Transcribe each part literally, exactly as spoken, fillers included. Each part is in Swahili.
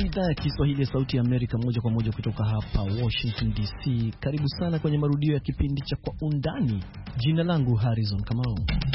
idhaa ya Kiswahili ya Sauti ya Amerika, moja kwa moja kutoka hapa Washington D C. Karibu sana kwenye marudio ya kipindi cha Kwa Undani. Jina langu Harrison Kamau.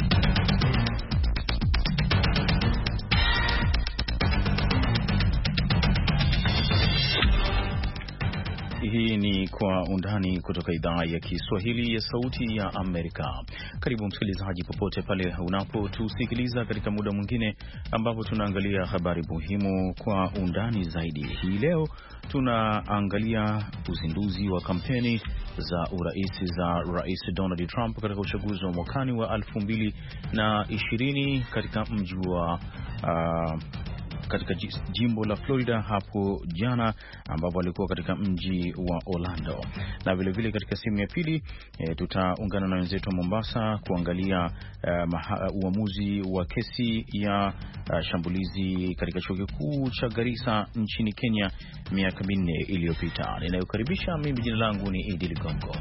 Hii ni Kwa Undani kutoka idhaa ya Kiswahili ya Sauti ya Amerika. Karibu msikilizaji, popote pale unapotusikiliza katika muda mwingine ambapo tunaangalia habari muhimu kwa undani zaidi. Hii leo tunaangalia uzinduzi wa kampeni za urais za Rais Donald Trump katika uchaguzi wa mwakani wa elfu mbili na ishirini katika mji wa uh, katika jimbo la Florida hapo jana, ambapo alikuwa katika mji wa Orlando. Na vile vile katika sehemu ya pili e, tutaungana na wenzetu wa Mombasa kuangalia e, maha, uamuzi wa kesi ya a, shambulizi katika chuo kikuu cha Garissa nchini Kenya miaka minne iliyopita. Ninayokaribisha mimi, jina langu ni Idi Ligongo.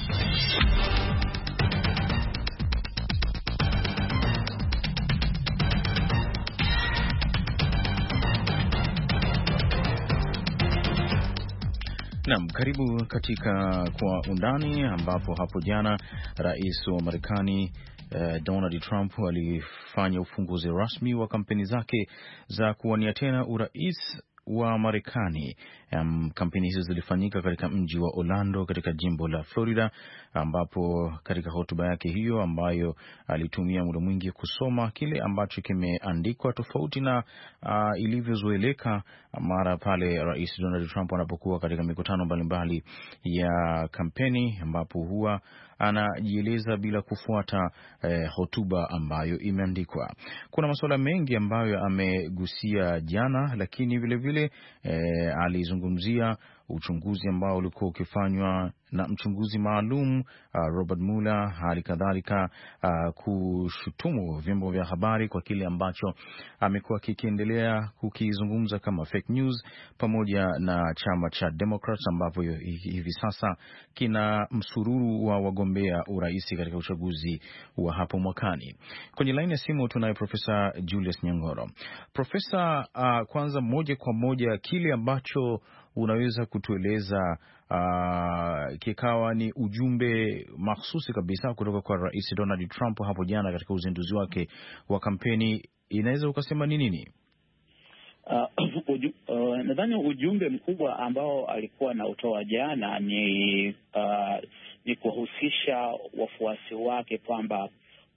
Naam, karibu katika Kwa Undani, ambapo hapo jana Rais wa Marekani uh, Donald Trump alifanya ufunguzi rasmi wa kampeni zake za kuwania tena urais wa Marekani. Um, kampeni hizo zilifanyika katika mji wa Orlando katika jimbo la Florida, ambapo katika hotuba yake hiyo ambayo alitumia muda mwingi kusoma kile ambacho kimeandikwa tofauti na uh, ilivyozoeleka mara pale Rais Donald Trump anapokuwa katika mikutano mbalimbali ya kampeni, ambapo huwa anajieleza bila kufuata eh, hotuba ambayo imeandikwa. Kuna masuala mengi ambayo amegusia jana, lakini vile vile eh, alizungumzia uchunguzi ambao ulikuwa ukifanywa na mchunguzi maalum uh, Robert Mueller, hali kadhalika uh, kushutumu vyombo vya habari kwa kile ambacho amekuwa kikiendelea kukizungumza kama fake news, pamoja na chama cha Democrats ambapo hivi sasa kina msururu wa wagombea urais katika uchaguzi wa hapo mwakani. Kwenye line ya simu tunaye Profesa Julius Nyangoro. Profesa, uh, kwanza moja kwa moja kile ambacho unaweza kutueleza uh, kikawa ni ujumbe mahsusi kabisa kutoka kwa Rais Donald Trump hapo jana katika uzinduzi wake wa kampeni, inaweza ukasema ni nini? Uh, uju, uh, nadhani ujumbe mkubwa ambao alikuwa na utoa jana ni uh, ni kuwahusisha wafuasi wake kwamba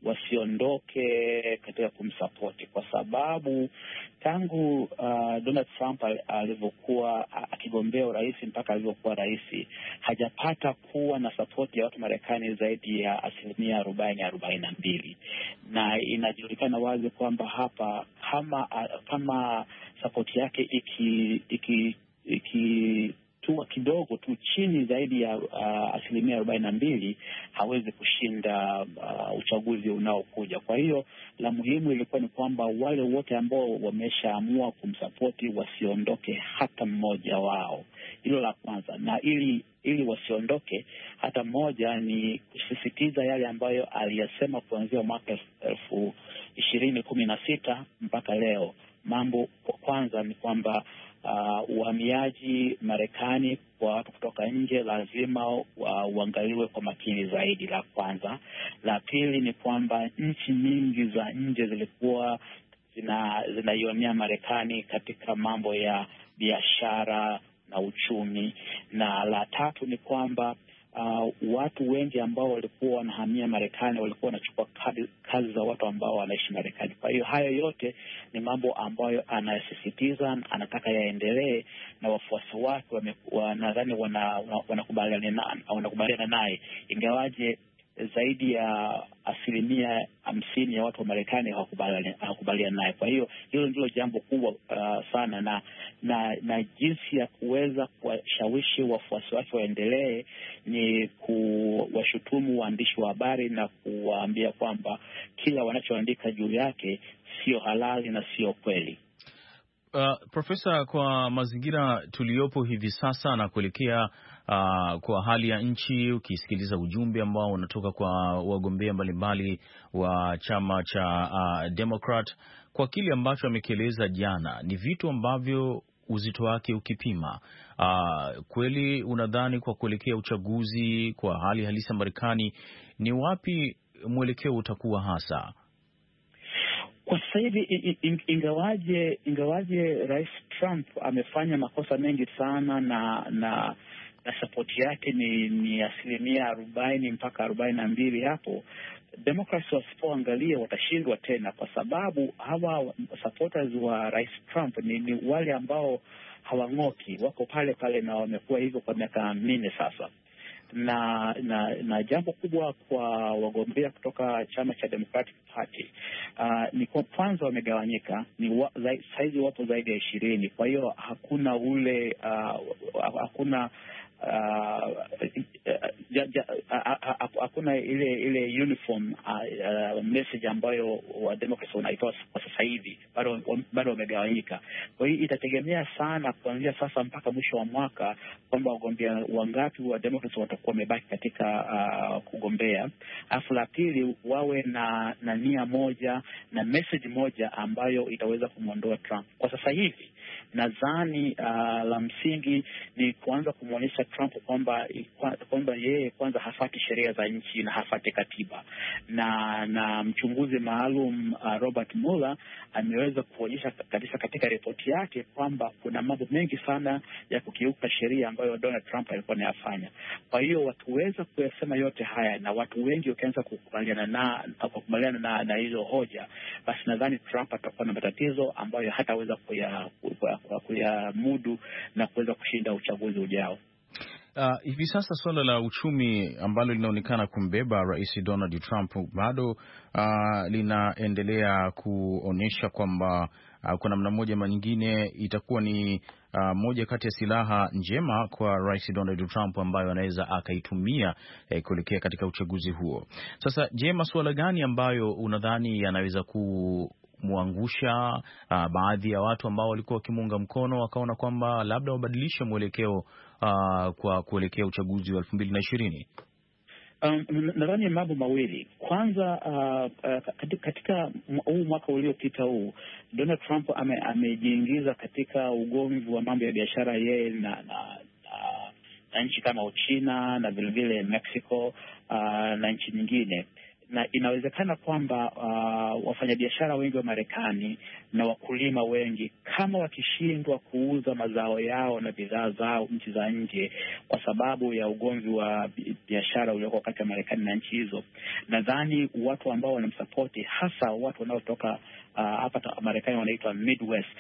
wasiondoke katika kumsapoti, kwa sababu tangu uh, Donald Trump alivyokuwa akigombea urais mpaka alivyokuwa rais hajapata kuwa na sapoti ya watu Marekani zaidi ya asilimia arobaini arobaini na mbili, na inajulikana wazi kwamba hapa kama kama sapoti yake iki iki iki tu kidogo tu chini zaidi ya uh, asilimia arobaini na mbili hawezi kushinda uh, uchaguzi unaokuja. Kwa hiyo la muhimu ilikuwa ni kwamba wale wote ambao wameshaamua kumsapoti wasiondoke hata mmoja wao. Hilo la kwanza. Na ili ili wasiondoke hata mmoja ni kusisitiza yale ambayo aliyasema kuanzia mwaka elfu ishirini kumi na sita mpaka leo. Mambo kwa kwanza ni kwamba Uh, uhamiaji Marekani kwa watu kutoka nje lazima uh, uangaliwe kwa makini zaidi, la kwanza. La pili ni kwamba nchi nyingi za nje zilikuwa zina zinaionea Marekani katika mambo ya biashara na uchumi. Na la tatu ni kwamba Uh, watu wengi ambao walikuwa wanahamia Marekani walikuwa wanachukua kazi za watu ambao wanaishi Marekani. Kwa hiyo haya yote ni mambo ambayo anayasisitiza, anataka yaendelee, na wafuasi wake nadhani wanakubaliana wanakubaliana naye, ingawaje zaidi ya asilimia hamsini ya watu wa Marekani hawakubaliana naye. Kwa hiyo hilo ndilo jambo kubwa uh, sana, na na na jinsi ya kuweza kuwashawishi wafuasi wake waendelee ni kuwashutumu waandishi wa habari na kuwaambia kwamba kila wanachoandika juu yake sio halali na sio kweli. Uh, Profesa, kwa mazingira tuliyopo hivi sasa na kuelekea uh, kwa hali ya nchi, ukisikiliza ujumbe ambao unatoka kwa wagombea mbalimbali wa chama cha uh, Democrat, kwa kile ambacho amekieleza jana, ni vitu ambavyo uzito wake ukipima, uh, kweli unadhani kwa kuelekea uchaguzi kwa hali halisi ya Marekani ni wapi mwelekeo utakuwa hasa? Kwa sasa hivi ingawaje ingawaje Rais Trump amefanya makosa mengi sana na na na sapoti yake ni, ni asilimia arobaini mpaka arobaini na mbili hapo, Democrats wasipoangalia watashindwa tena, kwa sababu hawa supporters wa Rais Trump ni, ni wale ambao hawang'oki, wako pale pale na wamekuwa hivyo kwa miaka minne sasa. Na na na jambo kubwa kwa wagombea kutoka chama cha Democratic Party uh, ni kwa kwanza wamegawanyika, ni wa, saizi wapo zaidi ya ishirini. Kwa hiyo hakuna ule uh, hakuna Uh, ja, ja, hakuna ile ile uniform uh, uh, message ambayo wa Democrats wanaitoa kwa sasa hivi, bado bado wamegawanyika. Kwa hiyo itategemea sana kuanzia sasa mpaka mwisho wa mwaka kwamba wagombea wangapi wa Democrats watakuwa wamebaki katika uh, kugombea. Alafu la pili, wawe na na nia moja na message moja ambayo itaweza kumwondoa Trump. Kwa sasa hivi nadhani uh, la msingi ni kuanza kumwonyesha Trump kwamba kwamba yeye kwanza hafati sheria za nchi na hafati katiba, na na mchunguzi maalum uh, Robert Mueller ameweza kuonyesha kabisa katika ripoti yake kwamba kuna mambo mengi sana ya kukiuka sheria ambayo Donald Trump alikuwa anayafanya. Kwa hiyo watuweza kuyasema yote haya, na watu wengi wakianza kukubaliana na kukubaliana na, na hizo hoja, basi nadhani Trump atakuwa na matatizo ambayo hataweza kuya kuyamudu na kuweza kushinda uchaguzi ujao. Uh, hivi sasa suala la uchumi ambalo linaonekana kumbeba Rais Donald Trump bado uh, linaendelea kuonyesha kwamba uh, kwa namna moja ama nyingine itakuwa ni uh, moja kati ya silaha njema kwa Rais Donald Trump ambayo anaweza akaitumia eh, kuelekea katika uchaguzi huo. Sasa je, masuala gani ambayo unadhani yanaweza ku muangusha uh, baadhi ya watu ambao walikuwa wakimuunga mkono wakaona kwamba labda wabadilishe mwelekeo uh, kwa kuelekea uchaguzi wa elfu mbili na ishirini? Um, nadhani mambo mawili. Kwanza uh, uh, katika huu mwaka uliopita huu Donald Trump ame, amejiingiza katika ugomvi wa mambo ya biashara yeye na, na, na, na nchi kama Uchina na vilevile Mexico uh, na nchi nyingine. Na inawezekana kwamba uh, wafanyabiashara wengi wa Marekani na wakulima wengi kama wakishindwa kuuza mazao yao na bidhaa zao nchi za nje kwa sababu ya ugomvi wa biashara ulioko kati ya Marekani na nchi hizo, nadhani watu ambao wanamsapoti, hasa watu wanaotoka hapa uh, Marekani wanaitwa Midwest,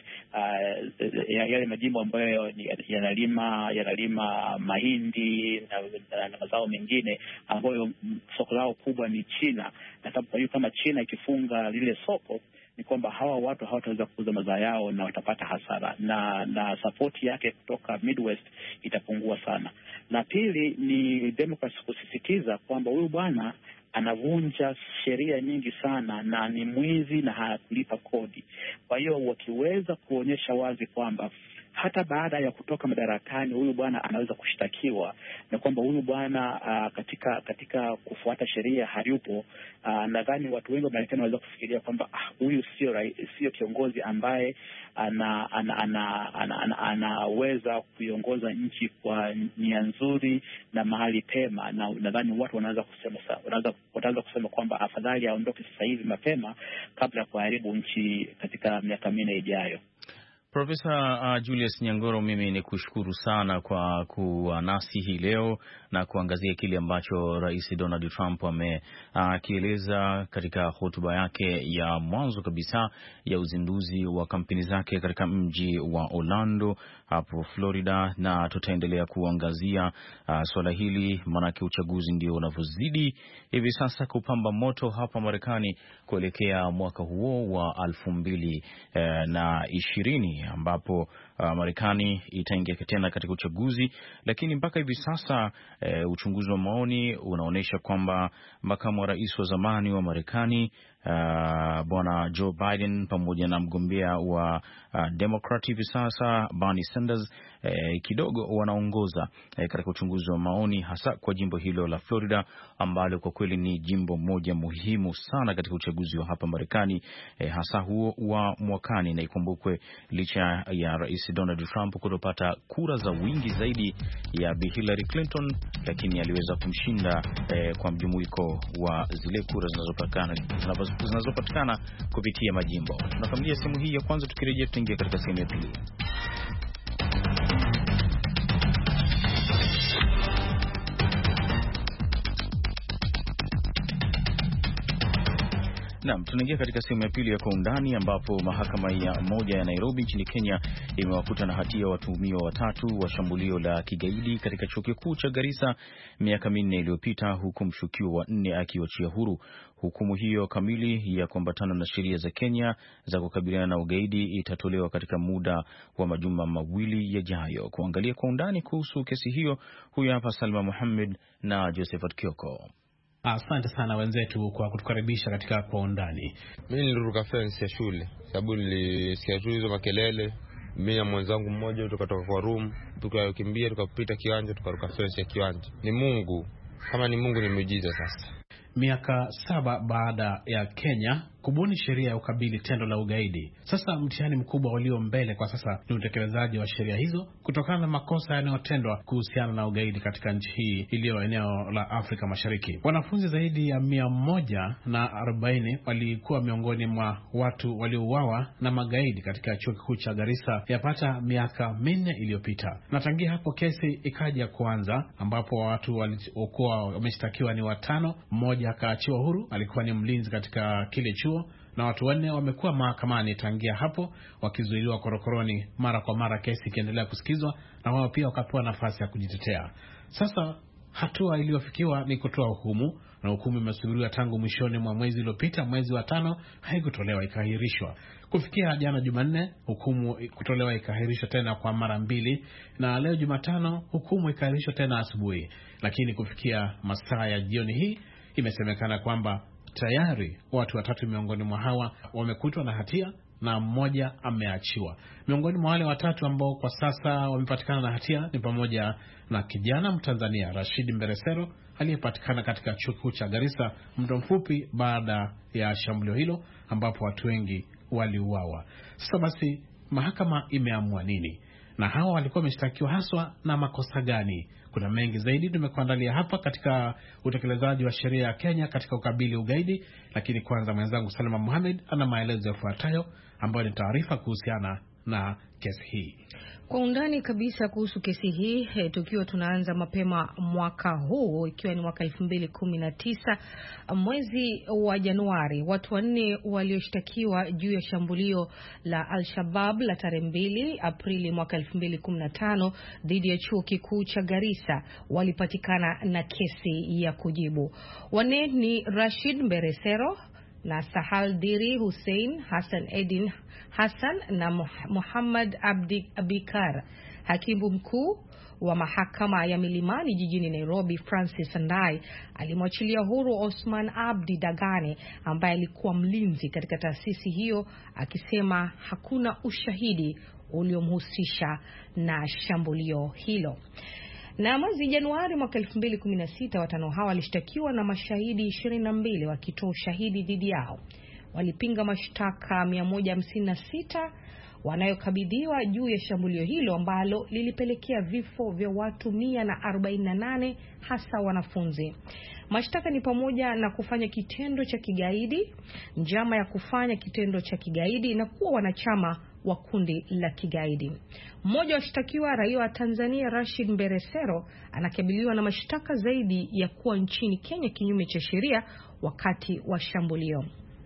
uh, yale majimbo ambayo yanalima yanalima mahindi na, na, na mazao mengine ambayo soko lao kubwa ni China. Na kwa hiyo kama China ikifunga lile soko, ni kwamba hawa watu hawataweza kuuza mazao yao na watapata hasara, na na support yake kutoka Midwest itapungua sana. La pili ni Democrats kusisitiza kwamba huyu bwana anavunja sheria nyingi sana na ni mwizi na hakulipa kodi. Kwa hiyo wakiweza kuonyesha wazi kwamba hata baada ya kutoka madarakani huyu bwana anaweza kushtakiwa na kwamba huyu bwana uh, katika katika kufuata sheria hayupo, uh, nadhani watu wengi wa Marekani wanaweza kufikiria kwamba huyu ah, sio sio kiongozi ambaye ana ana ana ana anaweza kuiongoza nchi kwa nia nzuri na mahali pema, na nadhani watu wanaweza kusema wanaweza wataanza kusema kwamba afadhali aondoke sasa hivi mapema kabla ya kuharibu nchi katika miaka minne ijayo. Profesa uh, Julius Nyangoro, mimi ni kushukuru sana kwa kuwa nasi hii leo na kuangazia kile ambacho Rais Donald Trump amekieleza uh, katika hotuba yake ya mwanzo kabisa ya uzinduzi wa kampeni zake katika mji wa Orlando hapo Florida, na tutaendelea kuangazia uh, swala hili, maanake uchaguzi ndio unavyozidi hivi sasa kupamba moto hapa Marekani kuelekea mwaka huo wa elfu mbili na ishirini ambapo uh, Marekani itaingia tena katika uchaguzi. Lakini mpaka hivi sasa uh, uchunguzi wa maoni unaonyesha kwamba makamu wa rais wa zamani wa Marekani Uh, bwana Joe Biden pamoja na mgombea wa uh, Democrat hivi sasa Bernie Sanders eh, kidogo wanaongoza eh, katika uchunguzi wa maoni, hasa kwa jimbo hilo la Florida ambalo kwa kweli ni jimbo moja muhimu sana katika uchaguzi wa hapa Marekani, eh, hasa huo wa mwakani. Na ikumbukwe licha ya Rais Rais Donald Trump kutopata kura za wingi zaidi ya Bi Hillary Clinton, lakini aliweza kumshinda eh, kwa mjumuiko wa zile kura zinazopatikana zinazopatikana kupitia majimbo. Tunakamilisha sehemu hii ya kwanza, tukirejea tutaingia katika sehemu ya pili. Naam, tunaingia katika sehemu ya pili ya Kwa Undani, ambapo mahakama ya moja ya Nairobi nchini Kenya imewakuta na hatia watuhumiwa watatu wa shambulio la kigaidi katika chuo kikuu cha Garissa miaka minne iliyopita, huku mshukiwa wa nne akiachia huru. Hukumu hiyo kamili ya kuambatana na sheria za Kenya za kukabiliana na ugaidi itatolewa katika muda wa majuma mawili yajayo. Kuangalia kwa undani kuhusu kesi hiyo, huyu hapa Salma Muhammad na Josephat Kioko. Asante sana wenzetu kwa kutukaribisha katika Kwa Undani. Mimi niliruka fence ya shule sababu nilisikia tu hizo makelele. Mimi na mwenzangu mmoja tukatoka kwa room, tukakimbia tukapita kiwanja, tukaruka fence ya kiwanja. Ni Mungu, kama ni Mungu ni muujiza. Sasa miaka saba baada ya Kenya kubuni sheria ya ukabili tendo la ugaidi, sasa mtihani mkubwa ulio mbele kwa sasa ni utekelezaji wa sheria hizo kutokana na makosa yanayotendwa kuhusiana na ugaidi katika nchi hii iliyo eneo la Afrika Mashariki. Wanafunzi zaidi ya mia moja na arobaini walikuwa miongoni mwa watu waliouawa na magaidi katika chuo kikuu cha Garissa yapata miaka minne iliyopita. Na tangia hapo kesi ikaja kuanza, ambapo watu waliokuwa wameshtakiwa ni watano, mmoja akaachiwa huru, alikuwa ni mlinzi katika kile chuo, na watu wanne wamekuwa mahakamani tangia hapo wakizuiliwa korokoroni mara kwa mara, kesi ikiendelea kusikizwa na wao pia wakapewa nafasi ya kujitetea. Sasa hatua iliyofikiwa ni kutoa hukumu, na hukumu imesubiriwa tangu mwishoni mwa mwezi uliopita, mwezi wa tano, haikutolewa, ikaahirishwa. Kufikia jana Jumanne, hukumu kutolewa ikaahirishwa tena kwa mara mbili, na leo Jumatano hukumu ikaahirishwa tena asubuhi. Lakini kufikia masaa ya jioni hii imesemekana kwamba tayari watu watatu miongoni mwa hawa wamekutwa na hatia na mmoja ameachiwa. Miongoni mwa wale watatu ambao kwa sasa wamepatikana na hatia ni pamoja na kijana Mtanzania Rashid Mberesero aliyepatikana katika chuo kikuu cha Garissa muda mfupi baada ya shambulio hilo ambapo watu wengi waliuawa. Sasa basi mahakama imeamua nini? Na hawa walikuwa wameshtakiwa haswa na makosa gani? Kuna mengi zaidi tumekuandalia hapa katika utekelezaji wa sheria ya Kenya katika ukabili ugaidi, lakini kwanza mwenzangu Salma Muhammad ana maelezo yafuatayo ambayo ni taarifa kuhusiana na kesi hii. Kwa undani kabisa kuhusu kesi hii, he, tukiwa tunaanza mapema mwaka huu, ikiwa ni mwaka elfu mbili kumi na tisa, mwezi wa Januari, watu wanne walioshtakiwa juu ya shambulio la Al-Shabaab la tarehe mbili Aprili mwaka elfu mbili kumi na tano dhidi ya chuo kikuu cha Garissa walipatikana na kesi ya kujibu. Wanne ni Rashid Mberesero na Sahal Diri Hussein, Hassan Edin Hassan na Muhammad Abdi Abikar. Hakimu mkuu wa mahakama ya Milimani jijini Nairobi Francis Andai alimwachilia huru Osman Abdi Dagane ambaye alikuwa mlinzi katika taasisi hiyo, akisema hakuna ushahidi uliomhusisha na shambulio hilo. Na mwezi Januari mwaka elfu mbili kumi na sita, watano hawa walishtakiwa na mashahidi ishirini na mbili wakitoa ushahidi dhidi yao. Walipinga mashtaka mia moja hamsini na sita wanayokabidhiwa juu ya shambulio hilo ambalo lilipelekea vifo vya watu mia na arobaini na nane, hasa wanafunzi. Mashtaka ni pamoja na kufanya kitendo cha kigaidi, njama ya kufanya kitendo cha kigaidi na kuwa wanachama wa kundi la kigaidi. Mmoja wa washtakiwa, raia wa Tanzania Rashid Mberesero, anakabiliwa na mashtaka zaidi ya kuwa nchini Kenya kinyume cha sheria wakati wa shambulio.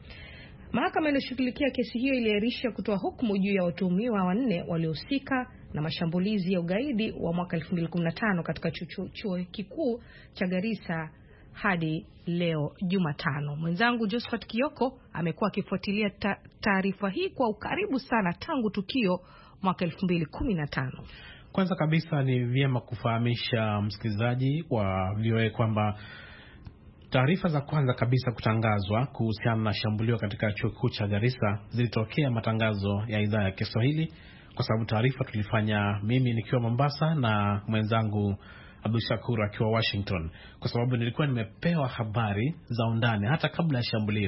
Mahakama inayoshughulikia kesi hiyo iliahirisha kutoa hukumu juu ya watuhumiwa wanne waliohusika na mashambulizi ya ugaidi wa mwaka elfu mbili kumi na tano katika chuo kikuu cha Garissa hadi leo Jumatano. Mwenzangu Josephat Kioko amekuwa akifuatilia taarifa hii kwa ukaribu sana tangu tukio mwaka elfu mbili kumi na tano. Kwanza kabisa ni vyema kufahamisha msikilizaji wa V O A kwamba taarifa za kwanza kabisa kutangazwa kuhusiana na shambulio katika chuo kikuu cha Garissa zilitokea matangazo ya idhaa ya Kiswahili, kwa sababu taarifa tulifanya mimi nikiwa Mombasa na mwenzangu Abdul Shakur akiwa Washington, kwa sababu nilikuwa nimepewa habari za undani hata kabla ya shambulio.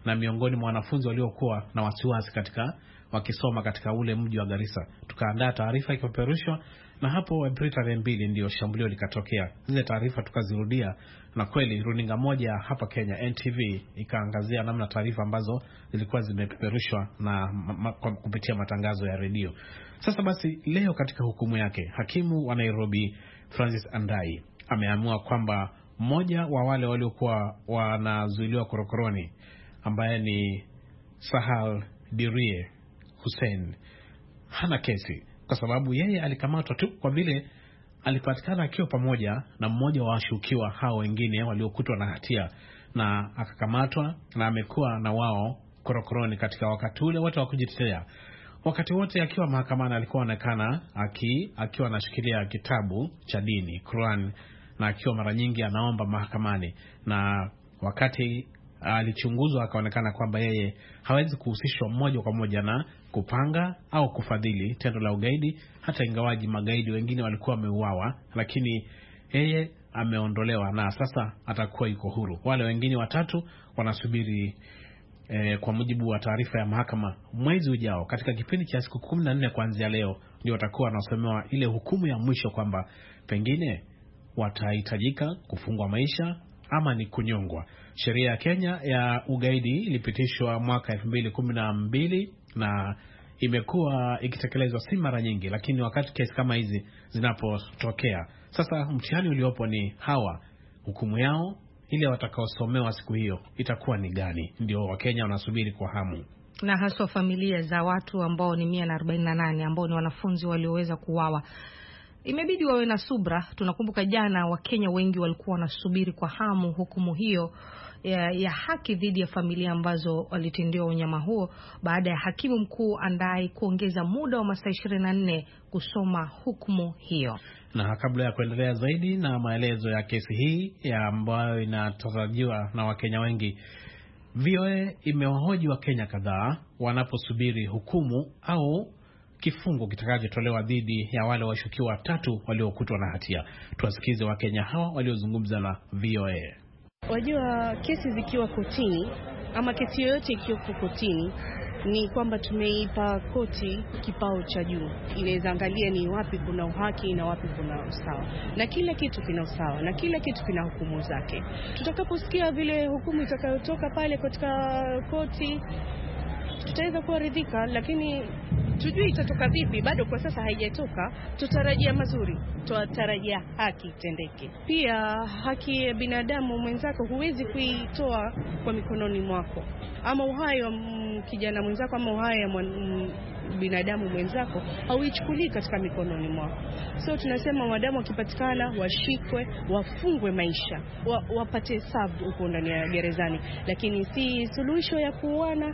na miongoni mwa wanafunzi waliokuwa na wasiwasi katika wakisoma katika ule mji wa Garissa. Tukaandaa taarifa ikipeperushwa, na hapo Aprili tarehe mbili ndio shambulio likatokea. Zile taarifa tukazirudia, na kweli runinga moja hapa Kenya, N T V, ikaangazia namna taarifa ambazo zilikuwa zimepeperushwa na ma, ma, kupitia matangazo ya redio. Sasa basi, leo katika hukumu yake, hakimu wa Nairobi Francis Andai ameamua kwamba mmoja wa wale waliokuwa wanazuiliwa korokoroni, ambaye ni Sahal Dirie Hussein, hana kesi, kwa sababu yeye alikamatwa tu kwa vile alipatikana akiwa pamoja na mmoja wa washukiwa hao wengine waliokutwa na hatia, na akakamatwa na amekuwa na wao korokoroni katika wakati ule wote wa kujitetea. Wakati wote akiwa mahakamani alikuwa anaonekana aki akiwa anashikilia kitabu cha dini, Quran, na akiwa mara nyingi anaomba mahakamani, na wakati alichunguzwa akaonekana kwamba yeye hawezi kuhusishwa moja kwa moja na kupanga au kufadhili tendo la ugaidi, hata ingawaji magaidi wengine walikuwa wameuawa, lakini yeye ameondolewa na sasa atakuwa yuko huru. Wale wengine watatu wanasubiri eh, kwa mujibu wa taarifa ya mahakama mwezi ujao, katika kipindi cha siku kumi na nne kuanzia leo, ndio watakuwa wanasomewa ile hukumu ya mwisho kwamba pengine watahitajika kufungwa maisha ama ni kunyongwa. Sheria ya Kenya ya ugaidi ilipitishwa mwaka elfu mbili kumi na mbili na imekuwa ikitekelezwa si mara nyingi, lakini wakati kesi kama hizi zinapotokea, sasa mtihani uliopo ni hawa, hukumu yao ile watakaosomewa siku hiyo itakuwa ni gani? Ndio Wakenya wanasubiri kwa hamu, na haswa familia za watu ambao ni mia na arobaini na nane ambao ni wanafunzi walioweza kuuawa. Imebidi wawe na subra. Tunakumbuka jana Wakenya wengi walikuwa wanasubiri kwa hamu hukumu hiyo ya, ya haki dhidi ya familia ambazo walitendewa unyama huo, baada ya hakimu mkuu Andai kuongeza muda wa masaa ishirini na nne kusoma hukumu hiyo. Na kabla ya kuendelea zaidi na maelezo ya kesi hii ya ambayo inatarajiwa na Wakenya wengi, V O A imewahoji Wakenya kadhaa wanaposubiri hukumu au kifungo kitakachotolewa dhidi ya wale washukiwa watatu waliokutwa na hatia. Tuwasikize Wakenya hawa waliozungumza na V O A. Wajua, kesi zikiwa kotini ama kesi yoyote ikiwa kotini, ni kwamba tumeipa koti kipao cha juu. Inaweza angalia ni wapi kuna uhaki na wapi kuna usawa, na kila kitu kina usawa na kila kitu kina hukumu zake. Tutakaposikia vile hukumu itakayotoka pale katika koti, tutaweza kuridhika, lakini tujui itatoka vipi, bado kwa sasa haijatoka. Tutarajia mazuri, tutarajia haki itendeke. Pia haki ya binadamu mwenzako huwezi kuitoa kwa mikononi mwako, ama uhai wa kijana mwenzako ama uhai wa binadamu mwenzako hauichukuli katika mikononi mwako. So tunasema wadamu wakipatikana washikwe, wafungwe maisha, wa, wapate serve huko ndani ya gerezani, lakini si suluhisho ya kuuana,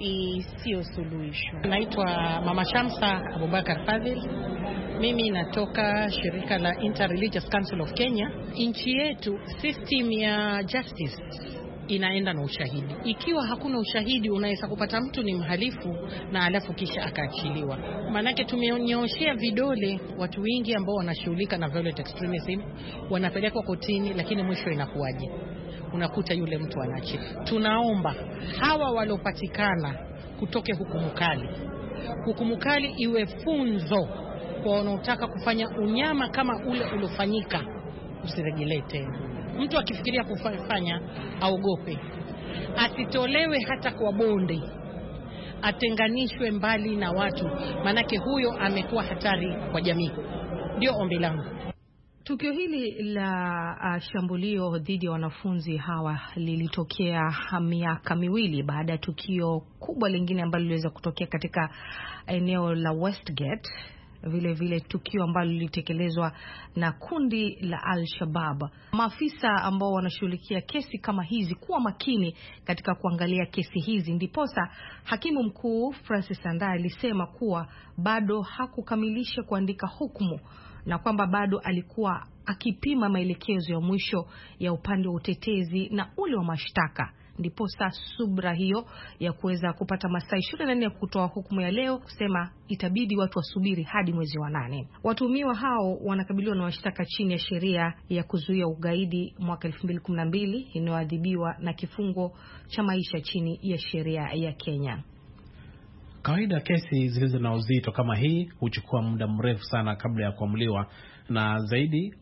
sio suluhisho. Naitwa Mama Shamsa Abubakar Fadhil. Mimi natoka shirika la Interreligious Council of Kenya. Nchi yetu system ya justice inaenda na ushahidi. Ikiwa hakuna ushahidi, unaweza kupata mtu ni mhalifu na alafu kisha akaachiliwa. Manake tumeonyoshea vidole watu wengi ambao wanashughulika na violent extremism, wanapelekwa kotini, lakini mwisho inakuwaje? Unakuta yule mtu anachi. Tunaomba hawa walopatikana kutoke hukumu kali. Hukumu kali iwe funzo kwa wanaotaka kufanya unyama kama ule uliofanyika, usirejelee tena. Mtu akifikiria kufanya aogope, asitolewe hata kwa bonde, atenganishwe mbali na watu, manake huyo amekuwa hatari kwa jamii. Ndio ombi langu. Tukio hili la uh, shambulio dhidi ya wanafunzi hawa lilitokea miaka miwili baada ya tukio kubwa lingine ambalo liliweza kutokea katika eneo la Westgate. Vile vile tukio ambalo lilitekelezwa na kundi la Al-Shabaab. Maafisa ambao wanashughulikia kesi kama hizi kuwa makini katika kuangalia kesi hizi, ndiposa hakimu mkuu Francis Andai alisema kuwa bado hakukamilisha kuandika hukumu, na kwamba bado alikuwa akipima maelekezo ya mwisho ya upande wa utetezi na ule wa mashtaka. ndipo saa subra hiyo ya kuweza kupata masaa ishirini na nne ya kutoa hukumu ya leo kusema itabidi watu wasubiri hadi mwezi wa nane. Watuhumiwa hao wanakabiliwa na mashtaka chini ya sheria ya kuzuia ugaidi mwaka elfu mbili kumi na mbili inayoadhibiwa na kifungo cha maisha chini ya sheria ya Kenya. Kawaida kesi zilizo na uzito kama hii huchukua muda mrefu sana kabla ya kuamuliwa, na zaidi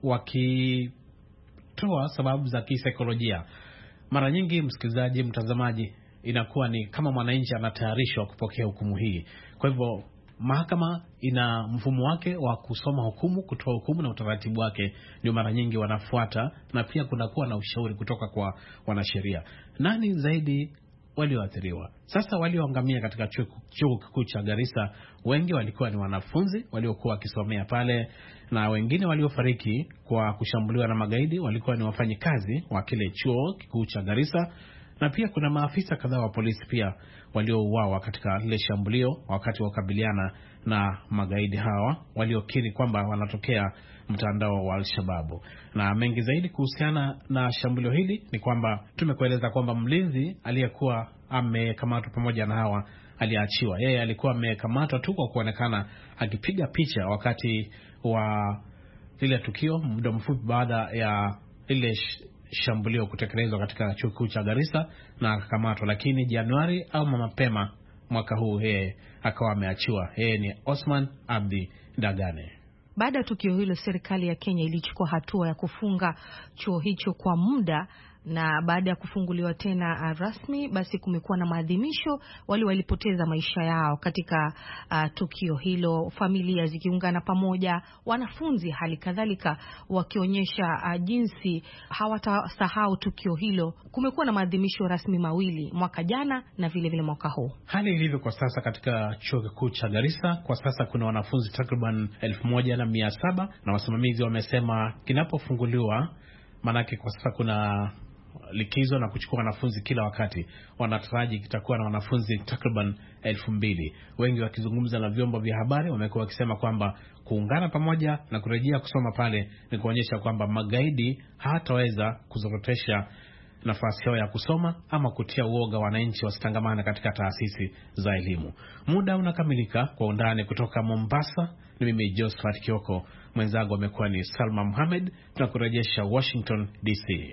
wakitoa sababu za kisaikolojia. Mara nyingi, msikilizaji, mtazamaji, inakuwa ni kama mwananchi anatayarishwa kupokea hukumu hii. Kwa hivyo mahakama ina mfumo wake wa kusoma hukumu, kutoa hukumu, na utaratibu wake ndio mara nyingi wanafuata, na pia kunakuwa na ushauri kutoka kwa wanasheria. Nani zaidi walioathiriwa? Sasa walioangamia katika chuo kikuu cha Garissa, wengi walikuwa ni wanafunzi waliokuwa wakisomea pale, na wengine waliofariki kwa kushambuliwa na magaidi walikuwa ni wafanyikazi wa kile chuo kikuu cha Garissa, na pia kuna maafisa kadhaa wa polisi pia waliouawa katika lile shambulio wakati wakabiliana na magaidi hawa waliokiri kwamba wanatokea mtandao wa Al-Shabaab. Na mengi zaidi kuhusiana na shambulio hili ni kwamba tumekueleza kwamba mlinzi aliyekuwa amekamatwa pamoja na hawa aliachiwa. Yeye alikuwa amekamatwa tu kwa kuonekana akipiga picha wakati wa lile tukio, muda mfupi baada ya ile shambulio kutekelezwa katika chuo kikuu cha Garissa, na akakamatwa. Lakini Januari au mapema mwaka huu yeye akawa ameachiwa. Yeye ni Osman Abdi Dagane. Baada ya tukio hilo, serikali ya Kenya ilichukua hatua ya kufunga chuo hicho kwa muda, na baada ya kufunguliwa tena uh, rasmi, basi kumekuwa na maadhimisho. Wale walipoteza maisha yao katika uh, tukio hilo, familia zikiungana pamoja, wanafunzi hali kadhalika wakionyesha uh, jinsi hawatasahau tukio hilo. Kumekuwa na maadhimisho rasmi mawili, mwaka jana na vile vile mwaka huu. Hali ilivyo kwa sasa katika chuo kikuu cha Garissa, kwa sasa kuna wanafunzi takriban elfu moja na mia saba, na wasimamizi wamesema kinapofunguliwa, manake kwa sasa kuna likizo na kuchukua wanafunzi kila wakati, wanataraji kitakuwa na wanafunzi takriban elfu mbili. Wengi wakizungumza na vyombo vya habari wamekuwa wakisema kwamba kuungana pamoja na kurejea kusoma pale ni kuonyesha kwamba magaidi hataweza kuzorotesha nafasi yao ya kusoma ama kutia uoga wananchi wasitangamana katika taasisi za elimu. Muda unakamilika. Kwa undani kutoka Mombasa, ni mimi Josephat Kioko, mwenzangu amekuwa ni Salma Mohamed. Tunakurejesha Washington D C.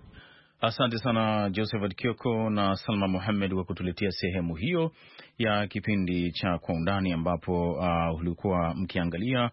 Asante sana Josephat Kioko na Salma Mohamed kwa kutuletea sehemu hiyo ya kipindi cha Kwa Undani, ambapo uh, ulikuwa mkiangalia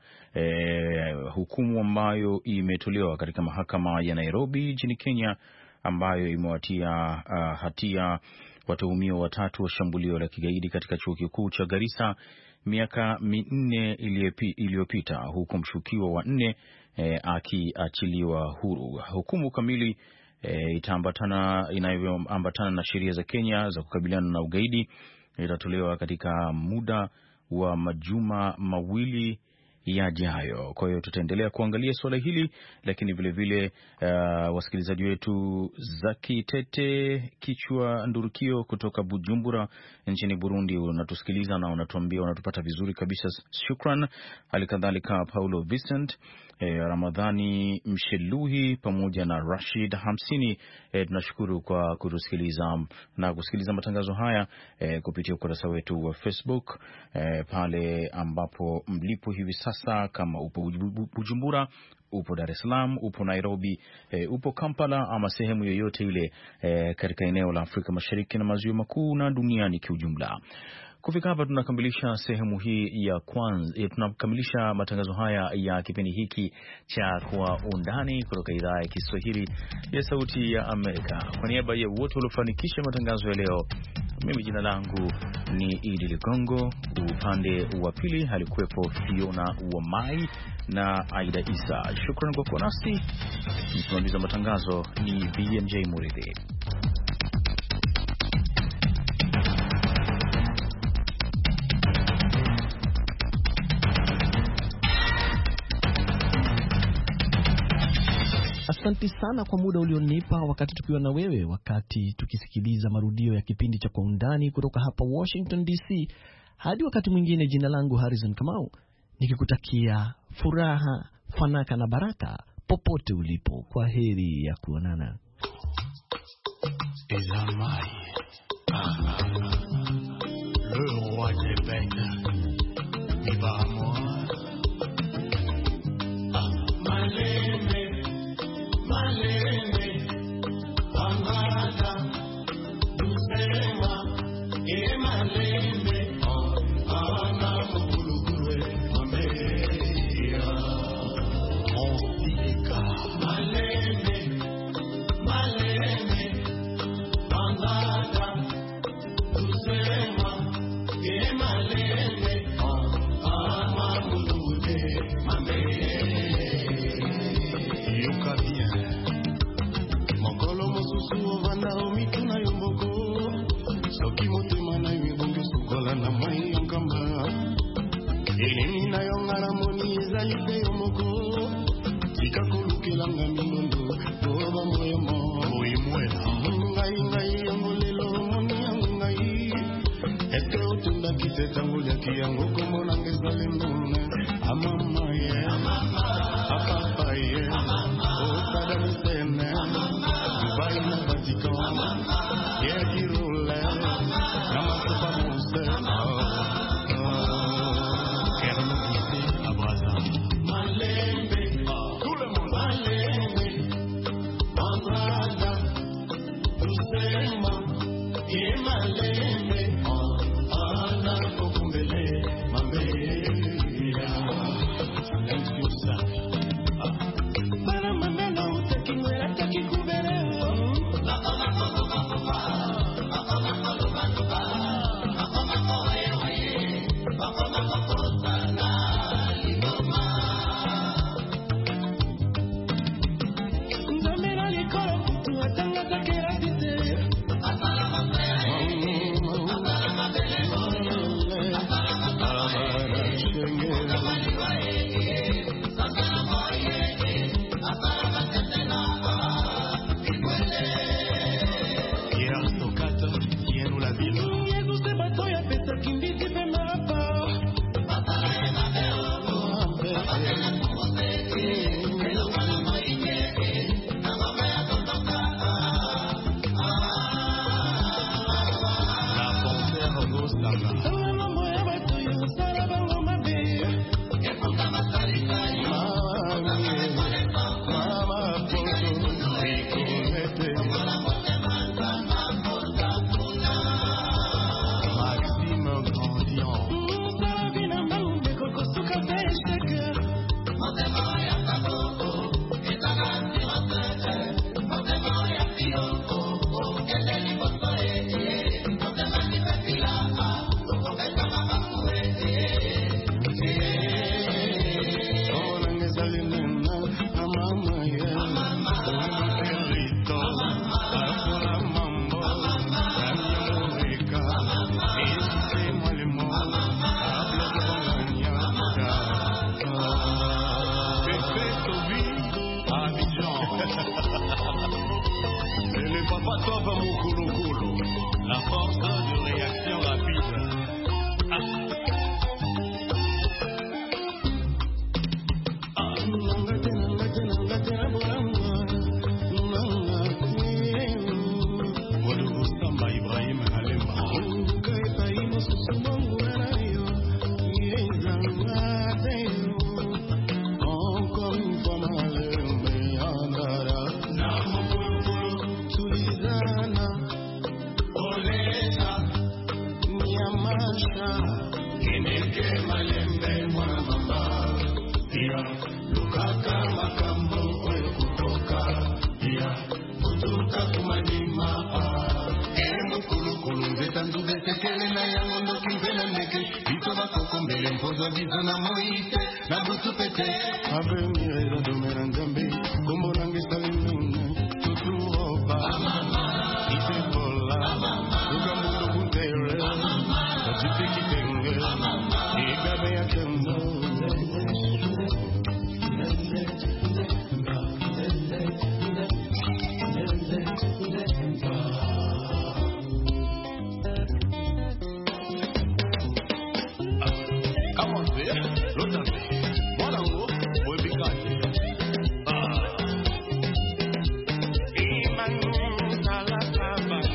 eh, hukumu ambayo imetolewa katika mahakama ya Nairobi nchini Kenya, ambayo imewatia uh, hatia watuhumiwa watatu wa shambulio la kigaidi katika chuo kikuu cha Garissa miaka minne iliyopita, huku mshukiwa wa nne eh, akiachiliwa huru. Hukumu kamili E, itaambatana inavyoambatana na sheria za Kenya za kukabiliana na ugaidi itatolewa katika muda wa majuma mawili yajayo. Kwa hiyo tutaendelea kuangalia swala hili, lakini vile vile uh, wasikilizaji wetu Zaki Tete Kichwa Ndurukio kutoka Bujumbura nchini Burundi unatusikiliza na unatuambia unatupata vizuri kabisa, shukran. Halikadhalika Paulo Vincent, eh, Ramadhani Msheluhi pamoja na Rashid Hamsini, eh, tunashukuru kwa kutusikiliza na kusikiliza matangazo haya eh, kupitia ukurasa wetu wa Facebook, eh, pale ambapo mlipo hivi sasa, kama upo Bujumbura, upo Dar es Salaam, upo Nairobi, e, upo Kampala ama sehemu yoyote ile e, katika eneo la Afrika Mashariki na Maziwa Makuu na duniani kiujumla. Kufika hapa tunakamilisha sehemu hii ya kwanza, tunakamilisha matangazo haya ya kipindi hiki cha Kwa Undani kutoka idhaa ya Kiswahili ya Sauti ya Amerika. Kwa niaba ya wote waliofanikisha matangazo ya leo, mimi jina langu ni Idi Ligongo, upande wa pili alikuwepo Fiona Wamai na Aida Isa. Shukrani kwa kuwa nasi. Msimamizi wa matangazo ni B M J Muridhi. Asante sana kwa muda ulionipa wakati tukiwa na wewe, wakati tukisikiliza marudio ya kipindi cha Kwa Undani kutoka hapa Washington D C. Hadi wakati mwingine, jina langu Harrison Kamau, nikikutakia furaha, fanaka na baraka popote ulipo. Kwa heri ya kuonana. et Zamaï. Ah, ah, ah. Le roi des bêtes, il va à moi. Ah, Malene, Malene, Amada, Dusema, et Malene, Ana Mokulukulwe, Mameya, Montika, Malene, Malene, Amada, Dusema, et Malene, Ana Mokulukulwe, Mameya. Yoka bien. Mokolo mosusu ovanda omituna yomboko. Soki motema na yebonge sukola na mai yankamba. Eleni na yongara moni ezali pe yomoko. Tika kolukelanga minondo. Toba moyemo. Moyemwela. Ngai ngai yongolelo moni yangai. Ete otunda kite tangulia kiyango kombo nange zale mbune. Amama ye. Amama. Apapa ye. Amama. Okada msene. Dubai na Vatican. Amama. Yeah, Girole. Nama sopa monste. Kerno kisi abraza. Malembe. Tout le monde. Malembe. Andrada. Dusema. Yeah, Malembe. Ana kokumbele. Mambeya. Silencio sa. Para mamena uteki mwela taki kubere. La force de réaction rapide. Ah. Ah. Samba Ibrahim Halemba. Encore une fois Malembe andara. Tulizana. Olesa. Nyamasha. Keneke Malembe mwana mama. Pia lukaka makambo oyo kutoka. Pia kutoka kumanima. Kulunzeta ndubetekele na yango ndoki mpena ndeke bito bakoko mbele mpozo bizo na moite na butu pete avenir eza domera nzambe kombo nange salimune tutuoba itebola ugambundo kuntere tajipekitenge igabe ya tembo Bye.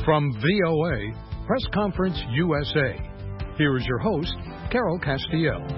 From V O A, Press Conference U S A, here is your host, Carol Castiel.